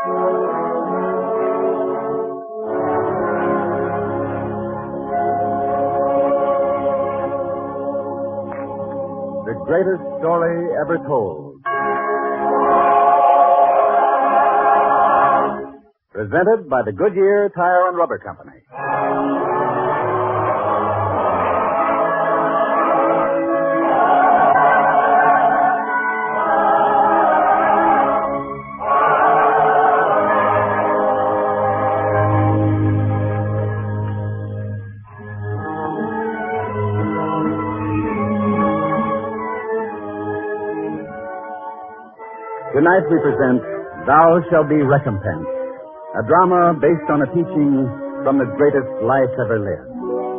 The greatest story ever told. Presented by the Goodyear Tire and Rubber Company. Tonight we present Thou Shalt Be Recompensed, a drama based on a teaching from the greatest life ever lived.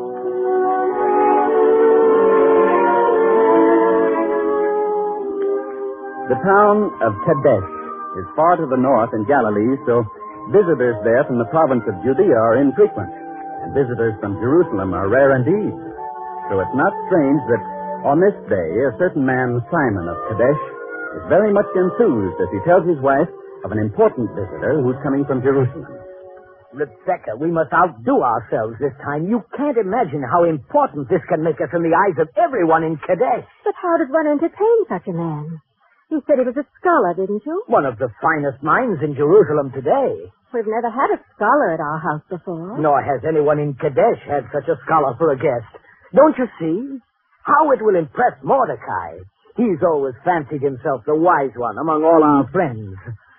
The town of Kadesh is far to the north in Galilee, so visitors there from the province of Judea are infrequent, and visitors from Jerusalem are rare indeed. So it's not strange that on this day a certain man, Simon of Kadesh, is very much enthused as he tells his wife of an important visitor who's coming from Jerusalem. Rebecca, we must outdo ourselves this time. You can't imagine how important this can make us in the eyes of everyone in Kadesh. But how does one entertain such a man? You said he was a scholar, didn't you? One of the finest minds in Jerusalem today. We've never had a scholar at our house before. Nor has anyone in Kadesh had such a scholar for a guest. Don't you see? How it will impress Mordecai. He's always fancied himself the wise one among all our friends.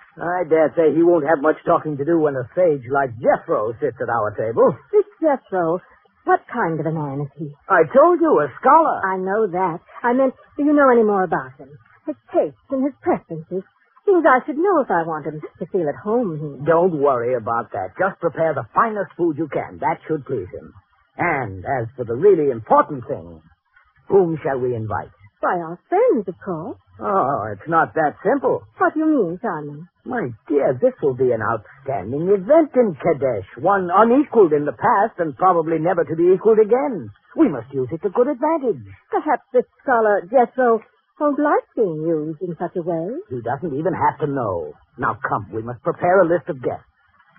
I dare say he won't have much talking to do when a sage like Jethro sits at our table. This Jethro, what kind of a man is he? I told you, a scholar. I know that. I meant, do you know any more about him? His tastes and his preferences. Things I should know if I want him to feel at home here. Don't worry about that. Just prepare the finest food you can. That should please him. And as for the really important thing, whom shall we invite? Why, our friends, of course. Oh, it's not that simple. What do you mean, Simon? My dear, this will be an outstanding event in Kadesh, one unequaled in the past and probably never to be equaled again. We must use it to good advantage. Perhaps this scholar, Jethro, won't like being used in such a way. He doesn't even have to know. Now, come, we must prepare a list of guests.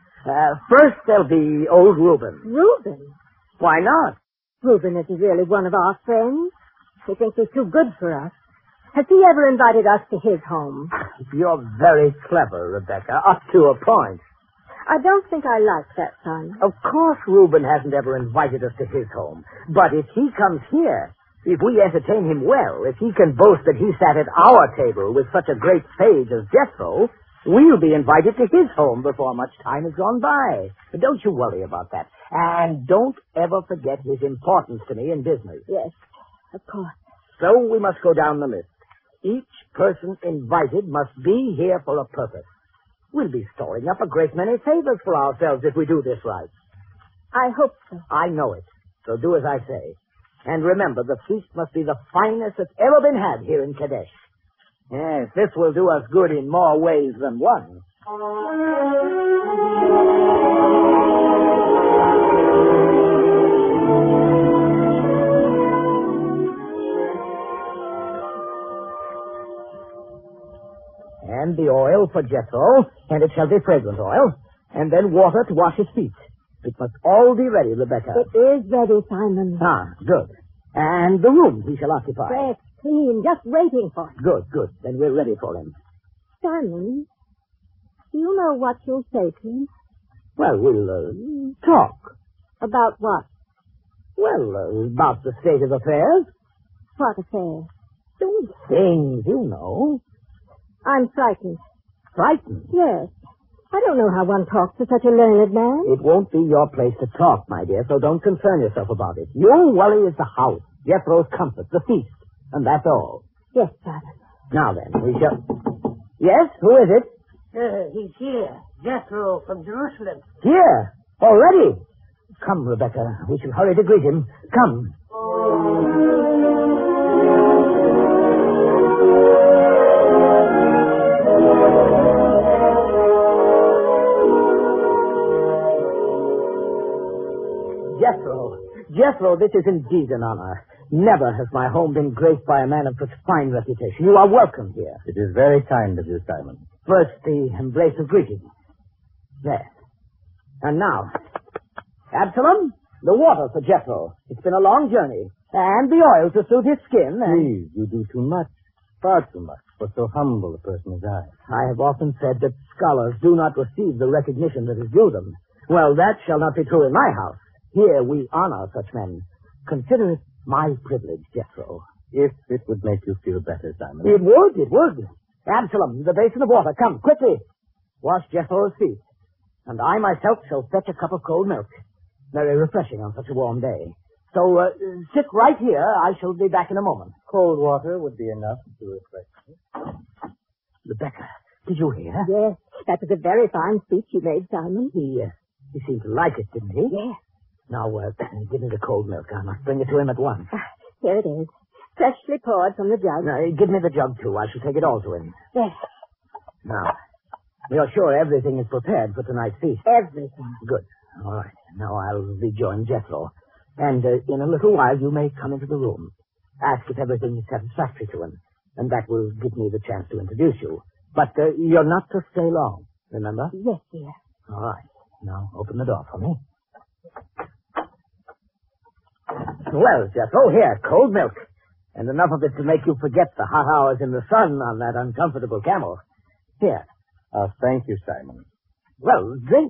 First, there'll be old Reuben. Reuben? Why not? Reuben isn't really one of our friends. He thinks he's too good for us. Has he ever invited us to his home? You're very clever, Rebecca, up to a point. I don't think I like that, son. Of course Reuben hasn't ever invited us to his home. But if he comes here, if we entertain him well, if he can boast that he sat at our table with such a great sage as Jethro, we'll be invited to his home before much time has gone by. Don't you worry about that. And don't ever forget his importance to me in business. Yes. Of course. So we must go down the list. Each person invited must be here for a purpose. We'll be storing up a great many favors for ourselves if we do this right. I hope so. I know it. So do as I say. And remember, the feast must be the finest that's ever been had here in Kadesh. Yes, this will do us good in more ways than one. And the oil for Jethro, and it shall be fragrant oil, and then water to wash his feet. It must all be ready, Rebecca. It is ready, Simon. Ah, good. And the room he shall occupy. Fresh, clean, just waiting for him. Good, good. Then we're ready for him. Simon, do you know what you'll say to him? Well, we'll talk. About what? Well, about the state of affairs. What affair? Those things, you know. I'm frightened. Frightened? Yes. I don't know how one talks to such a learned man. It won't be your place to talk, my dear, so don't concern yourself about it. Your worry is the house, Jethro's comfort, the feast, and that's all. Yes, Simon. Now then, we shall... Yes, who is it? He's here. Jethro from Jerusalem. Here? Already? Come, Rebecca. We shall hurry to greet him. Come. Jethro, this is indeed an honor. Never has my home been graced by a man of such fine reputation. You are welcome here. It is very kind of you, Simon. First, the embrace of greeting. There. And now, Absalom, the water for Jethro. It's been a long journey. And the oil to soothe his skin. Please, you do too much. Far too much for so humble a person as I. I have often said that scholars do not receive the recognition that is due them. Well, that shall not be true in my house. Here we honor such men. Consider it my privilege, Jethro. If it would make you feel better, Simon. It would. Absalom, the basin of water. Come, quickly. Wash Jethro's feet. And I myself shall fetch a cup of cold milk. Very refreshing on such a warm day. So, sit right here. I shall be back in a moment. Cold water would be enough to refresh me. Rebecca, did you hear? Yes, that was a very fine speech you made, Simon. He seemed to like it, didn't he? Yes. Now, give me the cold milk. I must bring it to him at once. Here it is. Freshly poured from the jug. Now, give me the jug, too. I shall take it all to him. Yes, Now, you're sure everything is prepared for tonight's feast? everything. Good. All right. Now I'll rejoin Jethro. And in a little while you may come into the room. Ask if everything is satisfactory to him. And that will give me the chance to introduce you. But you're not to stay long, remember? Yes, dear. All right. Now open the door for me. Well, Jethro, here, cold milk. And enough of it to make you forget the hot hours in the sun on that uncomfortable camel. Here. Thank you, Simon. Well, drink.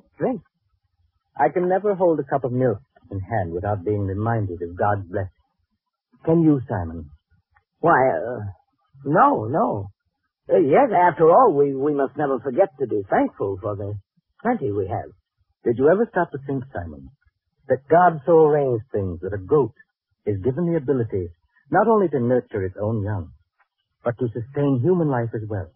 I can never hold a cup of milk in hand without being reminded of God's blessing. Can you, Simon? Why, no. Yes, after all, we must never forget to be thankful for the plenty we have. Did you ever stop to think, Simon, that God so arranged things that a goat is given the ability not only to nurture its own young, but to sustain human life as well?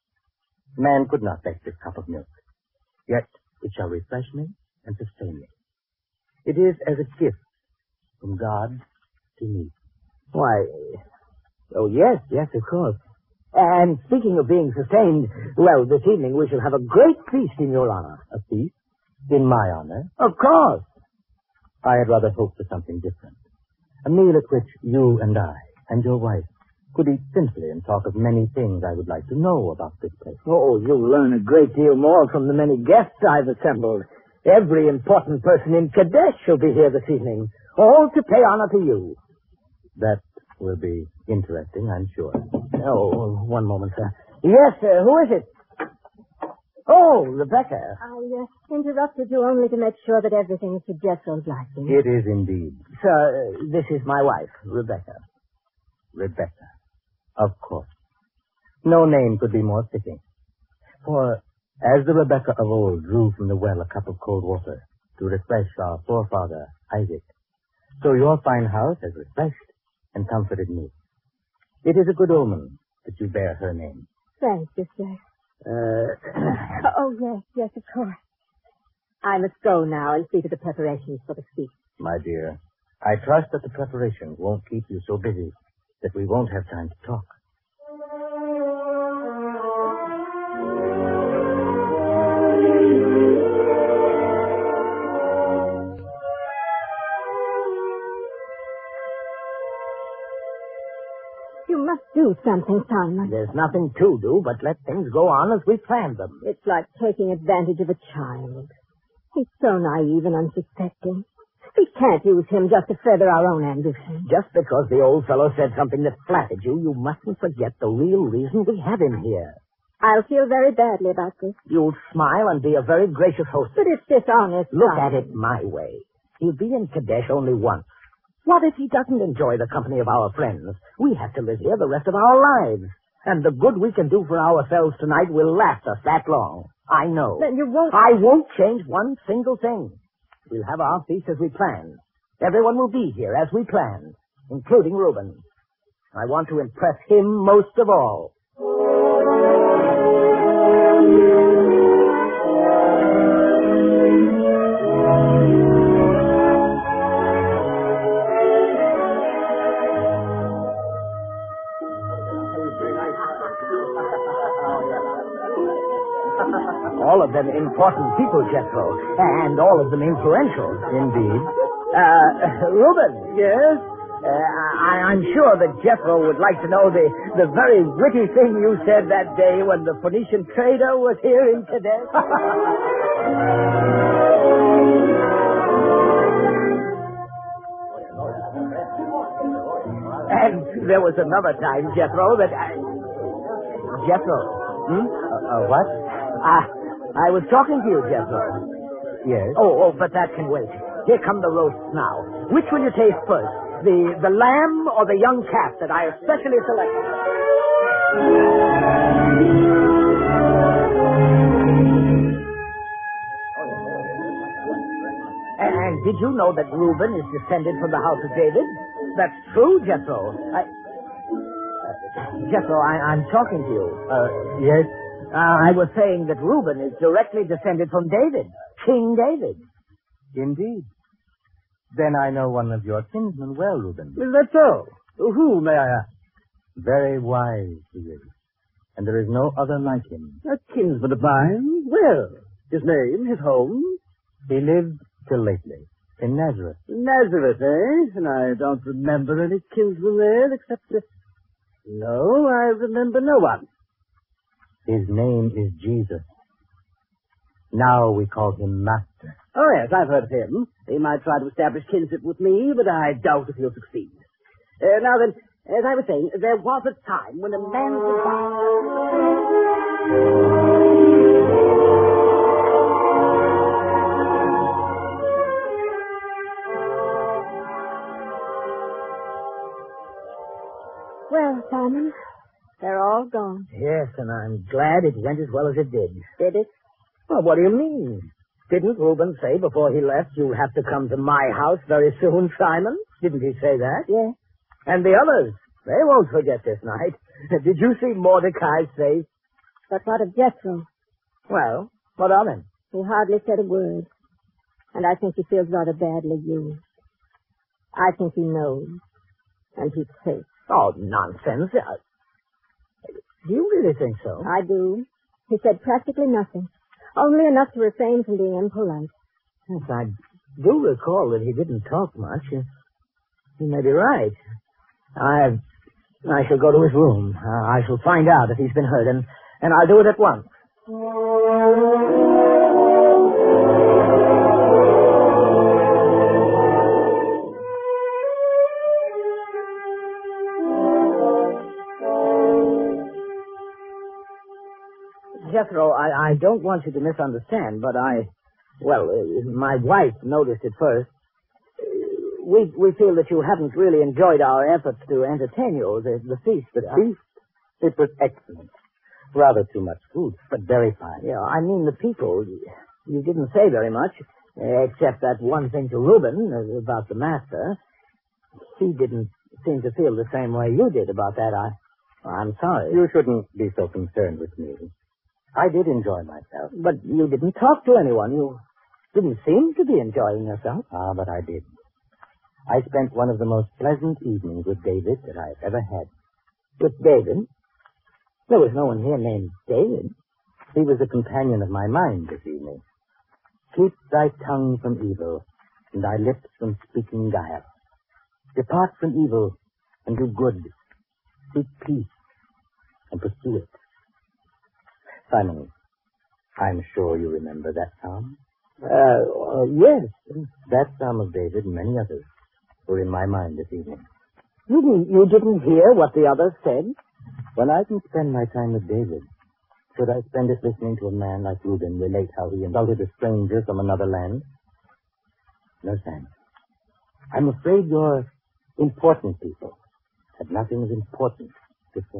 Man could not fetch this cup of milk, yet it shall refresh me and sustain me. It is as a gift from God to me. Why, oh, yes, of course. And speaking of being sustained, well, this evening we shall have a great feast in your honor. A feast? In my honor? Of course. I had rather hoped for something different. A meal at which you and I and your wife could eat simply and talk of many things I would like to know about this place. Oh, you'll learn a great deal more from the many guests I've assembled. Every important person in Kadesh shall be here this evening, all to pay honor to you. That will be interesting, I'm sure. Oh, one moment, sir. Yes, who is it? Oh, Rebecca. I interrupted you only to make sure that everything is to Jethro's liking. It is indeed. Sir, this is my wife, Rebecca. Rebecca. Of course. No name could be more fitting. For as the Rebecca of old drew from the well a cup of cold water to refresh our forefather Isaac, so your fine house has refreshed and comforted me. It is a good omen that you bear her name. Thank you, sir. Oh, yes, of course. I must go now and see to the preparations for the feast. My dear, I trust that the preparations won't keep you so busy that we won't have time to talk. You must do something, Simon. There's nothing to do but let things go on as we planned them. It's like taking advantage of a child. He's so naive and unsuspecting. We can't use him just to further our own ambition. Just because the old fellow said something that flattered you, you mustn't forget the real reason we have him here. I'll feel very badly about this. You'll smile and be a very gracious host. But it's dishonest. Look Simon. at it my way. He'll be in Kadesh only once. What if he doesn't enjoy the company of our friends? We have to live here the rest of our lives. And the good we can do for ourselves tonight will last us that long. I know. Then you won't... I won't change one single thing. We'll have our feast as we planned. Everyone will be here as we planned, including Reuben. I want to impress him most of all. All of them important people, Jethro, and all of them influential. Indeed. Reuben. Yes? I'm sure that Jethro would like to know the very witty thing you said that day when the Phoenician trader was here in Kadesh. And there was another time, Jethro, that I... Jethro? What? I was talking to you, Jethro. Yes. Oh, but that can wait. Here come the roasts now. Which will you taste first? The lamb or the young calf that I especially selected? And did you know that Reuben is descended from the house of David? That's true, Jethro. Jethro, I'm talking to you. Yes. I was saying that Reuben is directly descended from David, King David. Indeed. Then I know one of your kinsmen well, Reuben. Is that so? Who, may I ask? Very wise he is. And there is no other like him. A kinsman of mine? Well, his name, his home? He lived till lately in Nazareth. Nazareth, eh? And I don't remember any kinsman there except... No, I remember no one. His name is Jesus. Now we call him Master. Oh, yes, I've heard of him. He might try to establish kinship with me, but I doubt if he'll succeed. Now then, as I was saying, there was a time when a man Well, Simon, they're all gone. Yes, and I'm glad it went as well as it did. Did it? Well, what do you mean? Didn't Reuben say before he left, you'll have to come to my house very soon, Simon? Didn't he say that? Yes. And the others, they won't forget this night. Did you see Mordecai's face? But what of Jethro? Well, what of him? He hardly said a word. And I think he feels rather badly used. I think he knows. And he's safe. Oh, nonsense. Do you really think so? I do. He said practically nothing. Only enough to refrain from being impolite. Yes, I do recall that he didn't talk much. He may be right. I shall go to his room. I shall find out if he's been hurt, and I'll do it at once. Jethro, I don't want you to misunderstand, but my wife noticed it first. We feel that you haven't really enjoyed our efforts to entertain you, the feast. The feast? It was excellent. Rather too much food, but very fine. Yeah, I mean the people. You didn't say very much, except that one thing to Reuben about the master. He didn't seem to feel the same way you did about that. I'm sorry. You shouldn't be so concerned with me. I did enjoy myself. But you didn't talk to anyone. You didn't seem to be enjoying yourself. Ah, but I did. I spent one of the most pleasant evenings with David that I've ever had. With David? There was no one here named David. He was a companion of my mind this evening. Keep thy tongue from evil, and thy lips from speaking guile. Depart from evil, and do good. Seek peace, and pursue it. Simon, I'm sure you remember that psalm. Yes. That psalm of David and many others were in my mind this evening. You didn't hear what the others said? When I can spend my time with David, should I spend it listening to a man like Reuben relate how he insulted a stranger from another land? No, Sam. I'm afraid your important people have nothing as important to say.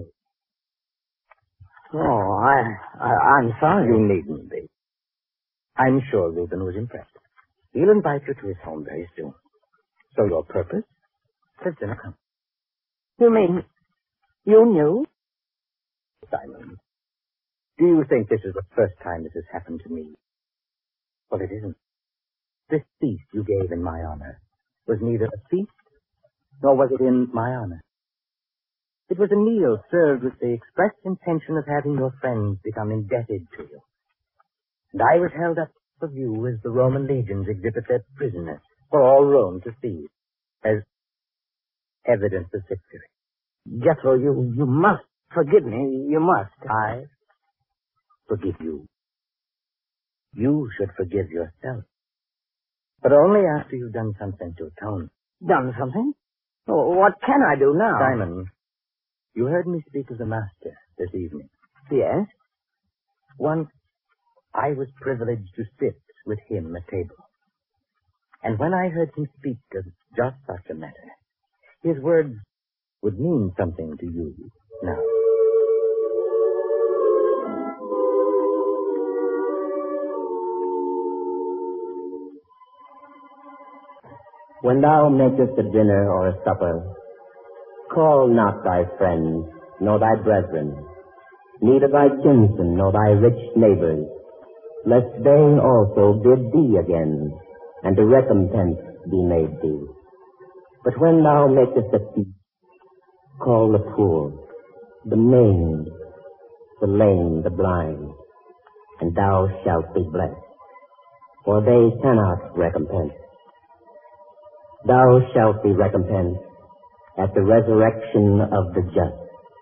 Oh, I'm sorry. You needn't be. I'm sure Reuben was impressed. He'll invite you to his home very soon. So your purpose? Sit down. Come. You mean you knew? Simon, do you think this is the first time this has happened to me? Well, it isn't. This feast you gave in my honor was neither a feast, nor was it in my honor. It was a meal served with the express intention of having your friends become indebted to you. And I was held up for view as the Roman legions exhibit their prisoners for all Rome to see, as evidence of victory. Jethro, you must forgive me. You must. I forgive you. You should forgive yourself. But only after you've done something to atone. Done something? Oh, what can I do now? Simon, you heard me speak of the master this evening. Yes? Once, I was privileged to sit with him at table. And when I heard him speak of just such a matter, his words would mean something to you now. When thou makest a dinner or a supper, call not thy friends, nor thy brethren, neither thy kinsmen, nor thy rich neighbors, lest they also bid thee again, and a recompense be made thee. But when thou makest a feast, call the poor, the maimed, the lame, the blind, and thou shalt be blessed, for they cannot recompense. Thou shalt be recompensed at the resurrection of the just.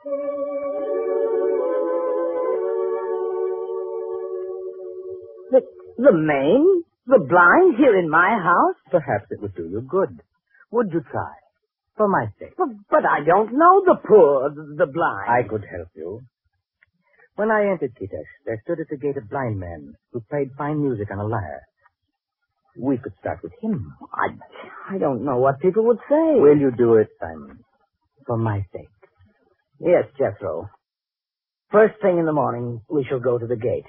The maimed? The blind here in my house? Perhaps it would do you good. Would you try? For my sake. But I don't know the poor, the blind. I could help you. When I entered Kitesh, there stood at the gate a blind man who played fine music on a lyre. We could start with him. I don't know what people would say. Will you do it, Simon? For my sake. Yes, Jethro. First thing in the morning, we shall go to the gate.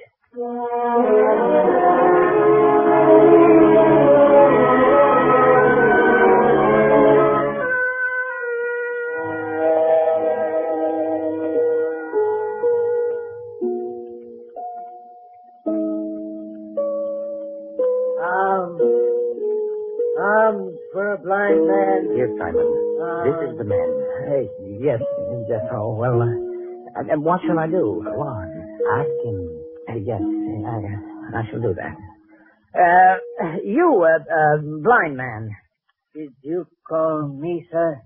For a blind man. Here, Simon. This is the man. Yes, Jethro. Well, and what shall I do? Go on. Ask him. Yes, I shall do that. You, blind man. Did you call me, sir?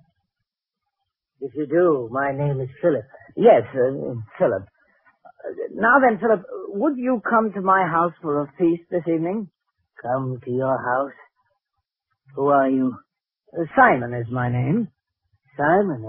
If you do, my name is Philip. Yes, Philip. Now then, Philip, would you come to my house for a feast this evening? Come to your house? Who are you? Simon is my name. Simon,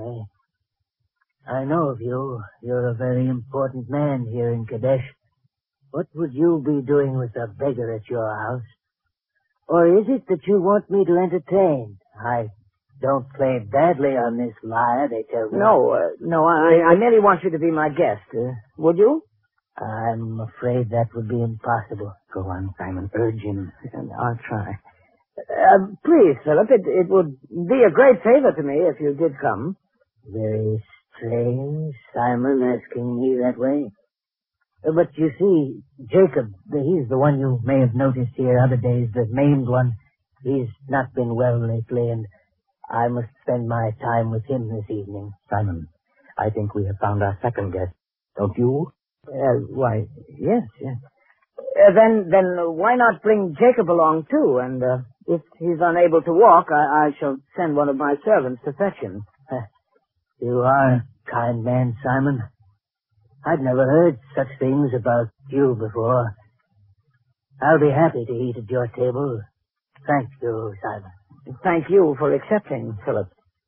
eh? I know of you. You're a very important man here in Kadesh. What would you be doing with a beggar at your house? Or is it that you want me to entertain? I don't play badly on this lyre, they tell me. No, I merely want you to be my guest. Would you? I'm afraid that would be impossible. Go on, Simon. Urge him. I'll try. Please, Philip, it would be a great favor to me if you did come. Very strange, Simon asking me that way. But you see, Jacob, he's the one you may have noticed here other days, the maimed one. He's not been well lately, and I must spend my time with him this evening. Simon, I think we have found our second guest. Don't you? Why, yes. Then why not bring Jacob along, too? And if he's unable to walk, I shall send one of my servants to fetch him. You are a kind man, Simon. I'd never heard such things about you before. I'll be happy to eat at your table. Thank you, Simon. Thank you for accepting, Philip.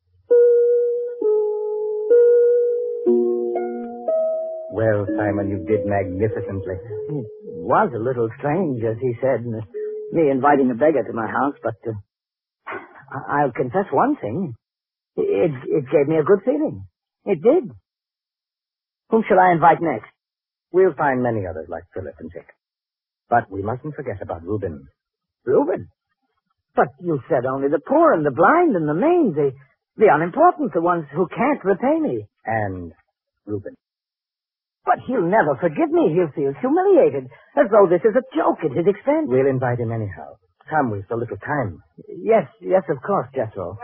Well, Simon, you did magnificently. It was a little strange, as he said, me inviting a beggar to my house, but I'll confess one thing. It gave me a good feeling. It did. Whom shall I invite next? We'll find many others like Philip and Jacob. But we mustn't forget about Reuben. Reuben? But you said only the poor and the blind and the maimed, the unimportant, the ones who can't repay me. And Reuben. But he'll never forgive me. He'll feel humiliated, as though this is a joke at his expense. We'll invite him anyhow. Come, we've so little time. Yes, of course, Jethro.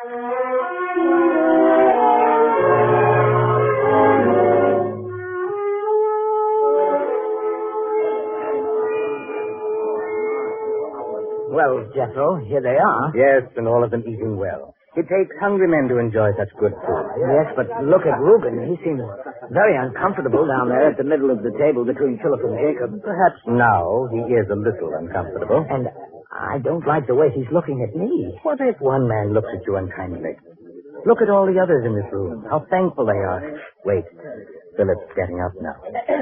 Well, Jethro, here they are. Yes, and all of them eating well. It takes hungry men to enjoy such good food. Yes, but look at Reuben. He seems very uncomfortable down there at the middle of the table between Philip and Jacob. Perhaps now he is a little uncomfortable. And I don't like the way he's looking at me. What if one man looks at you unkindly? Look at all the others in this room. How thankful they are. Wait. Philip's getting up now.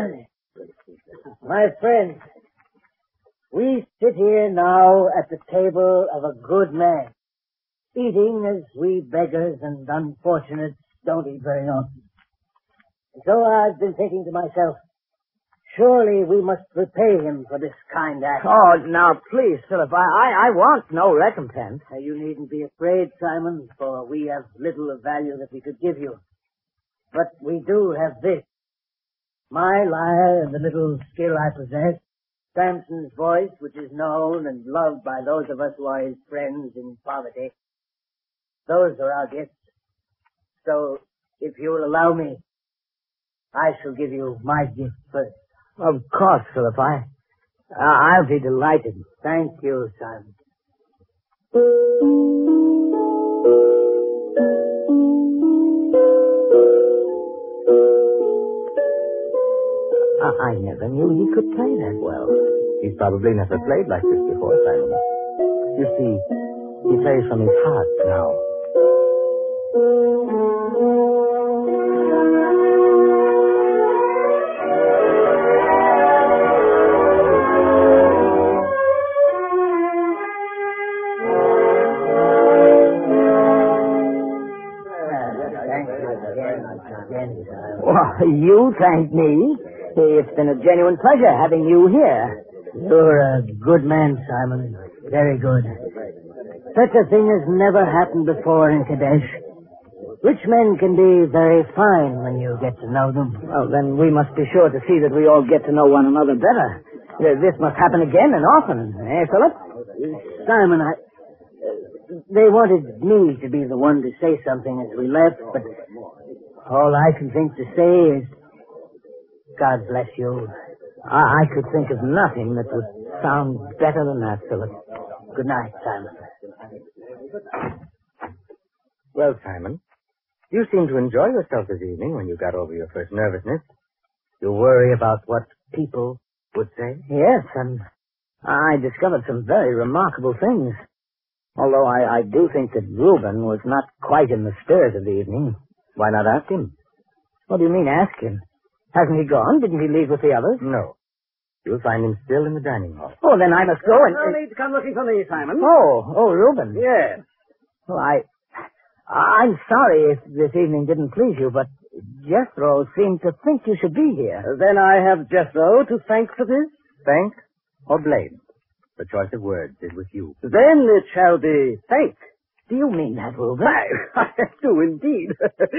My friends, we sit here now at the table of a good man, eating as we beggars and unfortunates don't eat very often. And so I've been thinking to myself, surely we must repay him for this kind act. Oh, now, please, Philip, I want no recompense. Now, you needn't be afraid, Simon, for we have little of value that we could give you. But we do have this. My lyre and the little skill I possess, Samson's voice, which is known and loved by those of us who are his friends in poverty. Those are our gifts. So, if you will allow me, I shall give you my gift first. Of course, Philip. I'll be delighted. Thank you, Simon. I never knew he could play that well. He's probably never played like this before, Simon. You see, he plays from his heart now. Well, you thank me. It's been a genuine pleasure having you here. You're a good man, Simon. Very good. Such a thing has never happened before in Kadesh. Rich men can be very fine when you get to know them. Well, then we must be sure to see that we all get to know one another better. This must happen again and often, eh, Philip? Simon, they wanted me to be the one to say something as we left, but all I can think to say is, God bless you. I could think of nothing that would sound better than that, Philip. Good night, Simon. Well, Simon, you seem to enjoy yourself this evening when you got over your first nervousness. You worry about what people would say? Yes, and I discovered some very remarkable things. Although I do think that Reuben was not quite in the spirit of the evening. Why not ask him? What do you mean, ask him? Hasn't he gone? Didn't he leave with the others? No. You'll find him still in the dining hall. Oh, then I must go and... No need to come looking for me, Simon. Oh, Reuben. Yes. Well, I'm sorry if this evening didn't please you, but Jethro seemed to think you should be here. Then I have Jethro to thank for this. Thank or blame? The choice of words is with you. Then it shall be thank. Do you mean that, Reuben? I do indeed.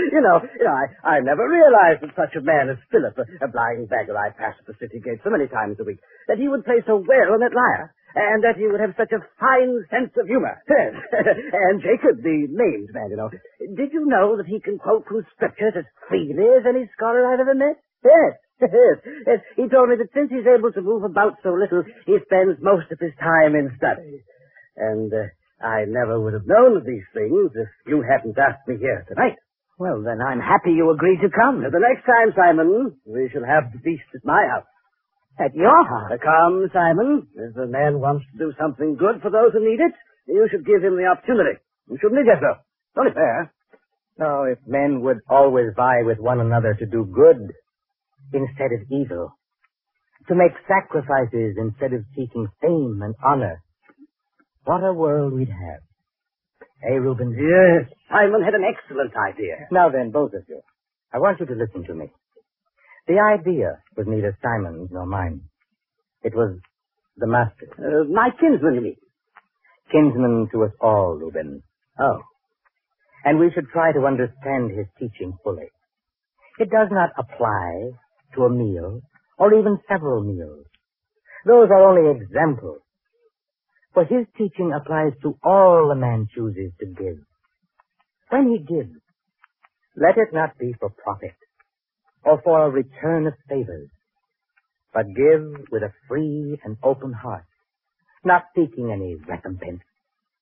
I never realized that such a man as Philip, a blind beggar I pass at the city gate so many times a week, that he would play so well on that lyre, and that he would have such a fine sense of humor. Yes. And Jacob, the maimed man, did you know that he can quote from scriptures as freely as any scholar I've ever met? Yes. Yes. He told me that since he's able to move about so little, he spends most of his time in study. And I never would have known of these things if you hadn't asked me here tonight. Well, then I'm happy you agreed to come. The next time, Simon, we shall have the feast at my house. At your house? Come, Simon. If a man wants to do something good for those who need it, you should give him the opportunity. You shouldn't he, Jethro? It's only fair. No, if men would always vie with one another to do good instead of evil, to make sacrifices instead of seeking fame and honor, what a world we'd have. Eh, Reuben? Yes, Simon had an excellent idea. Now then, both of you, I want you to listen to me. The idea was neither Simon's nor mine. It was the master's. My kinsman, you mean? Kinsman to us all, Reuben. Oh. And we should try to understand his teaching fully. It does not apply to a meal or even several meals. Those are only examples. For his teaching applies to all a man chooses to give. When he gives, let it not be for profit or for a return of favors, but give with a free and open heart, not seeking any recompense.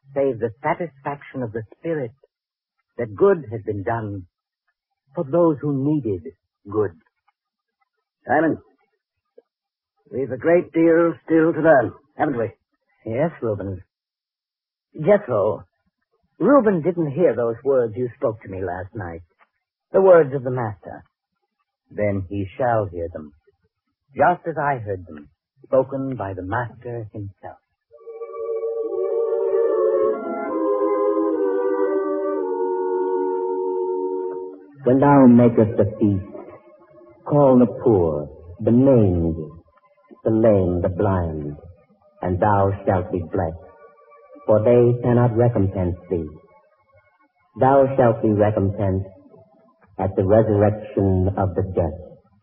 save the satisfaction of the spirit that good has been done for those who needed good. Simon, we've a great deal still to learn, haven't we? Yes, Reuben. Jethro, Reuben didn't hear those words you spoke to me last night, the words of the Master. Then he shall hear them, just as I heard them, spoken by the Master himself. When thou makest a feast, call the poor, the maimed, the lame, the blind, and thou shalt be blessed, for they cannot recompense thee. Thou shalt be recompensed at the resurrection of the just.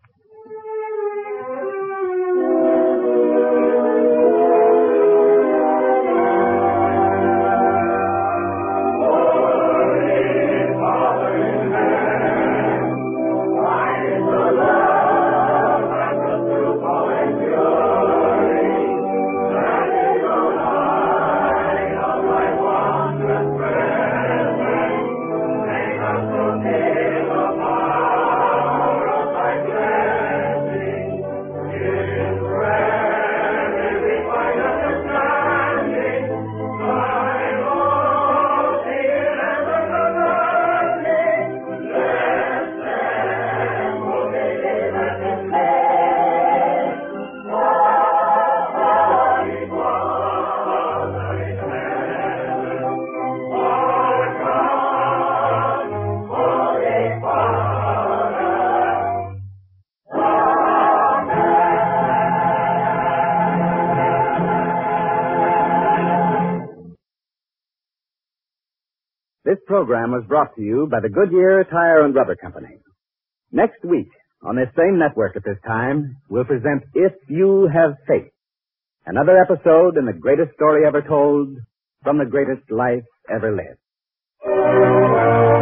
This program was brought to you by the Goodyear Tire and Rubber Company. Next week, on this same network at this time, we'll present If You Have Faith, another episode in the greatest story ever told from the greatest life ever lived.